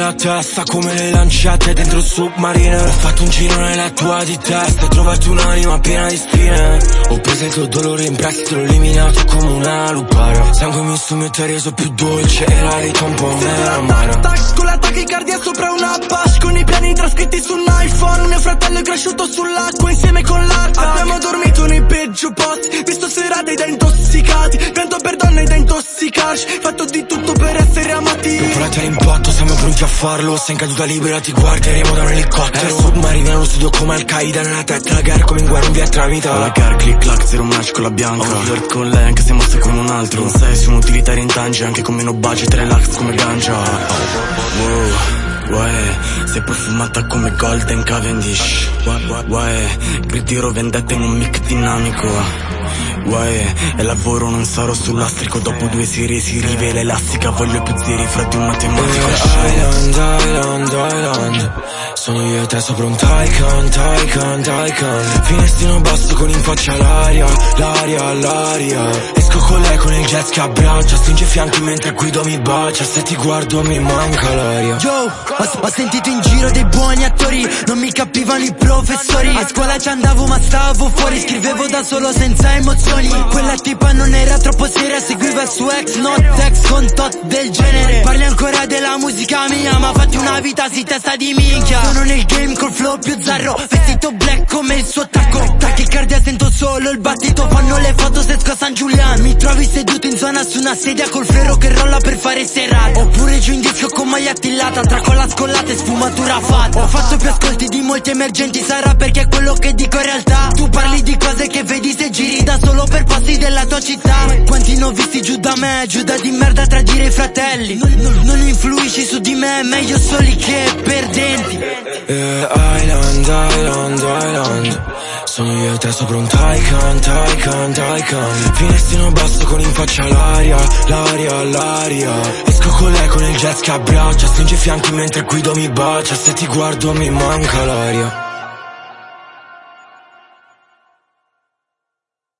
nella testa come le lancette dentro il submarino. Ho fatto un giro nella tua di testa, ho trovato un'anima piena di spine. Ho preso il tuo dolore in prestito, l'ho eliminato come una lupara. Sangue misto mi ha reso più dolce e la vita un po' meno amara. Con la tachicardia sopra una Apache, con i piani trascritti su un iPhone. Mio fratello è cresciuto sull'acqua insieme con l'arca. Abbiamo dormito nei peggio posti, visto serate da intossicati, pianto per donne da intossicarci, fatto di tutto per essere amati. Dopo la l'impatto siamo pronti a farlo, sei in caduta libera ti guarderemo da un elicottero. Submarina nello studio come Al-Qaeda, nella testa la guerra come in guerra un vietnamita. La car, click clack, zero match con la bianca. Ho un flirt con lei anche se mossa con un altro. Non sei su un utilitario in tange, anche con meno budget, relax come ganja. Wow, sei profumata come Golden Cavendish. Ritiro vendetta in un mic dinamico. E lavoro non sarò sull'astrico. Dopo 2 serie si rivela elastica. Voglio più zeri fra di un matematico. Island, sono io e te sopra un Taycan. Finestrino basso con in faccia l'aria. Esco con lei con il jazz che abbraccia, stringe i fianchi mentre guido mi bacia. Se ti guardo mi manca l'aria. Yo, ho sentito in giro dei buoni attori, non mi capivano i professori. A scuola ci andavo ma stavo fuori, scrivevo da solo senza emozioni. Quella tipa non era troppo seria, seguiva il suo ex, not ex con tot del genere. Parli ancora della musica mia, ma fatti una vita si testa di minchia. Sono nel game col flow più zarro, vestito black come il suo tacco. Tachicardia sento solo il battito, fanno le foto se esco a San Giuliano. Mi trovi seduto in zona su una sedia col ferro che rolla per fare serata. Oppure giù in disco con maglia attillata, tra colla scollata e sfumatura fatta. Ho fatto più ascolti di molti emergenti, sarà perché è quello che dico in realtà. Tu parli di cose che vedi se giri da solo per passi della tua città. Quanti ne ho visti giù da me, Giuda di merda tradire i fratelli. Non influisci su di me, meglio soli che perdenti. Island, sono io e te sopra un Taycan. Finestrino basso con in faccia l'aria. Esco con lei con il jazz che abbraccia, stringe i fianchi mentre guido mi bacia. Se ti guardo mi manca l'aria.